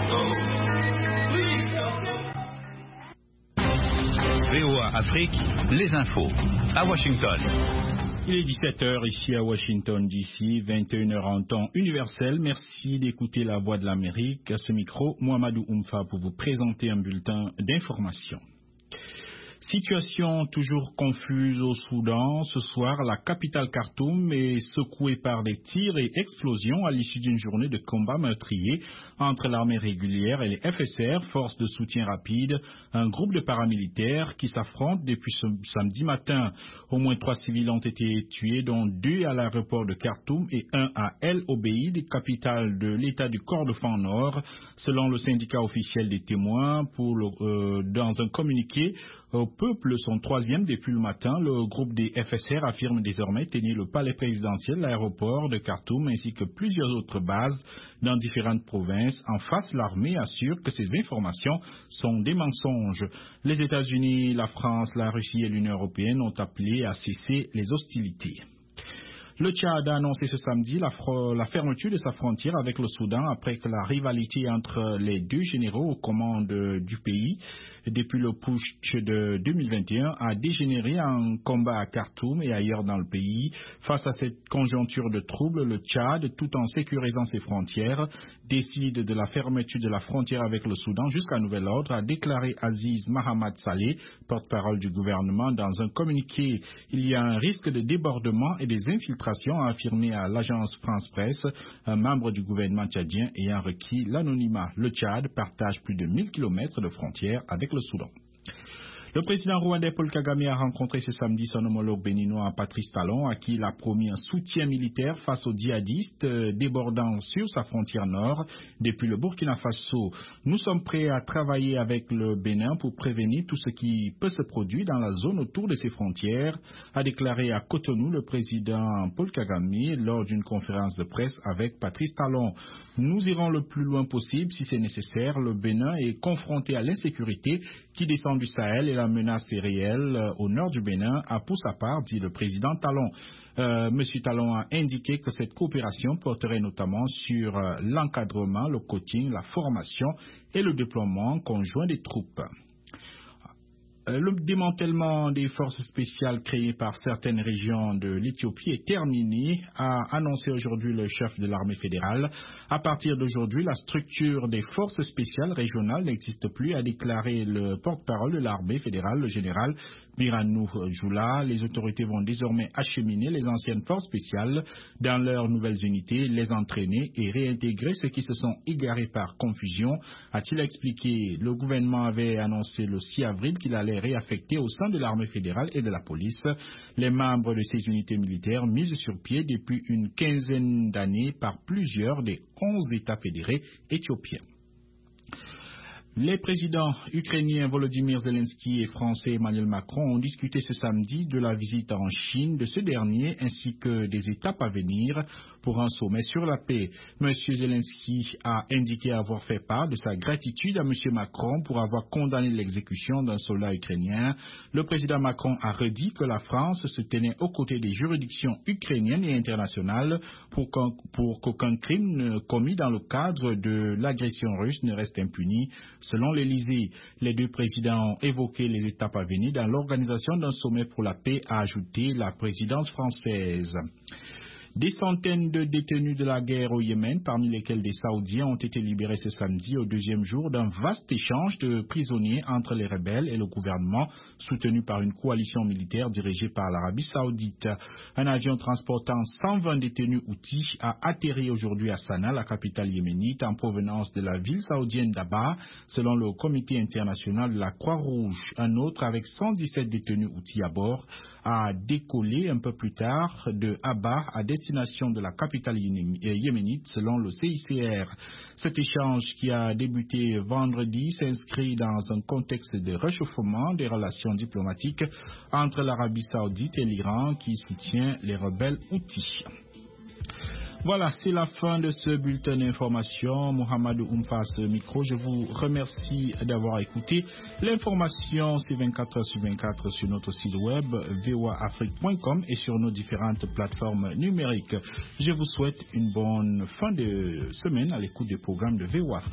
VOA Afrique, les infos, à Washington. Il est 17h ici à Washington DC, 21h en temps universel. Merci d'écouter la voix de l'Amérique. À ce micro, Mohamedou Oumfa pour vous présenter un bulletin d'information. Situation toujours confuse au Soudan. Ce soir, la capitale Khartoum est secouée par des tirs et explosions à l'issue d'une journée de combat meurtrier entre l'armée régulière et les FSR, forces de soutien rapide, un groupe de paramilitaires qui s'affrontent depuis ce samedi matin. Au moins 3 civils ont été tués, dont 2 à l'aéroport de Khartoum et 1 à El Obeid, capitale de l'État du Kordofan Nord, selon le syndicat officiel des témoins. Dans un communiqué au peuple, son 3e depuis le matin, le groupe des FSR affirme désormais tenir le palais présidentiel, l'aéroport de Khartoum ainsi que plusieurs autres bases dans différentes provinces. En face, l'armée assure que ces informations sont des mensonges. Les États-Unis, la France, la Russie et l'Union européenne ont appelé à cesser les hostilités. Le Tchad a annoncé ce samedi la fermeture de sa frontière avec le Soudan après que la rivalité entre les deux généraux aux commandes du pays depuis le putsch de 2021 a dégénéré en combat à Khartoum et ailleurs dans le pays. Face à cette conjoncture de troubles, le Tchad, tout en sécurisant ses frontières, décide de la fermeture de la frontière avec le Soudan jusqu'à nouvel ordre, a déclaré Aziz Mahamad Saleh, porte-parole du gouvernement, dans un communiqué. Il y a un risque de débordement et des infiltrations, a affirmé à l'agence France Presse un membre du gouvernement tchadien ayant requis l'anonymat. Le Tchad partage plus de 1000 km de frontières avec le Soudan. Le président rwandais Paul Kagame a rencontré ce samedi son homologue béninois Patrice Talon, à qui il a promis un soutien militaire face aux djihadistes débordant sur sa frontière nord depuis le Burkina Faso. Nous sommes prêts à travailler avec le Bénin pour prévenir tout ce qui peut se produire dans la zone autour de ses frontières, a déclaré à Cotonou le président Paul Kagame lors d'une conférence de presse avec Patrice Talon. Nous irons le plus loin possible si c'est nécessaire. Le Bénin est confronté à l'insécurité qui descend du Sahel et la menace est réelle au nord du Bénin, a pour sa part dit le président Talon. Monsieur Talon a indiqué que cette coopération porterait notamment sur l'encadrement, le coaching, la formation et le déploiement conjoint des troupes. Le démantèlement des forces spéciales créées par certaines régions de l'Éthiopie est terminé, a annoncé aujourd'hui le chef de l'armée fédérale. À partir d'aujourd'hui, la structure des forces spéciales régionales n'existe plus, a déclaré le porte-parole de l'armée fédérale, le général Biranou Joula. Les autorités vont désormais acheminer les anciennes forces spéciales dans leurs nouvelles unités, les entraîner et réintégrer ceux qui se sont égarés par confusion, a-t-il expliqué. Le gouvernement avait annoncé le 6 avril qu'il allait réaffecter au sein de l'armée fédérale et de la police les membres de ces unités militaires mises sur pied depuis une quinzaine d'années par plusieurs des 11 États fédérés éthiopiens. Les présidents ukrainiens Volodymyr Zelensky et français Emmanuel Macron ont discuté ce samedi de la visite en Chine de ce dernier ainsi que des étapes à venir pour un sommet sur la paix. M. Zelensky a indiqué avoir fait part de sa gratitude à M. Macron pour avoir condamné l'exécution d'un soldat ukrainien. Le président Macron a redit que la France se tenait aux côtés des juridictions ukrainiennes et internationales pour qu'aucun crime commis dans le cadre de l'agression russe ne reste impuni. Selon l'Élysée, les deux présidents ont évoqué les étapes à venir dans l'organisation d'un sommet pour la paix, a ajouté la présidence française. Des centaines de détenus de la guerre au Yémen, parmi lesquels des Saoudiens, ont été libérés ce samedi au deuxième jour d'un vaste échange de prisonniers entre les rebelles et le gouvernement, soutenu par une coalition militaire dirigée par l'Arabie Saoudite. Un avion transportant 120 détenus houthis a atterri aujourd'hui à Sanaa, la capitale yéménite, en provenance de la ville saoudienne d'Abba, selon le comité international de la Croix-Rouge. Un autre, avec 117 détenus houthis à bord, a décollé un peu plus tard de Abba à destination de la capitale yéménite, selon le CICR. Cet échange qui a débuté vendredi s'inscrit dans un contexte de réchauffement des relations diplomatiques entre l'Arabie Saoudite et l'Iran qui soutient les rebelles houthis. Voilà, c'est la fin de ce bulletin d'information. Mohamedou Oumfa, ce micro. Je vous remercie d'avoir écouté. L'information, c'est 24 heures sur 24 sur notre site web voaafrique.com et sur nos différentes plateformes numériques. Je vous souhaite une bonne fin de semaine à l'écoute des programmes de VOA Afrique.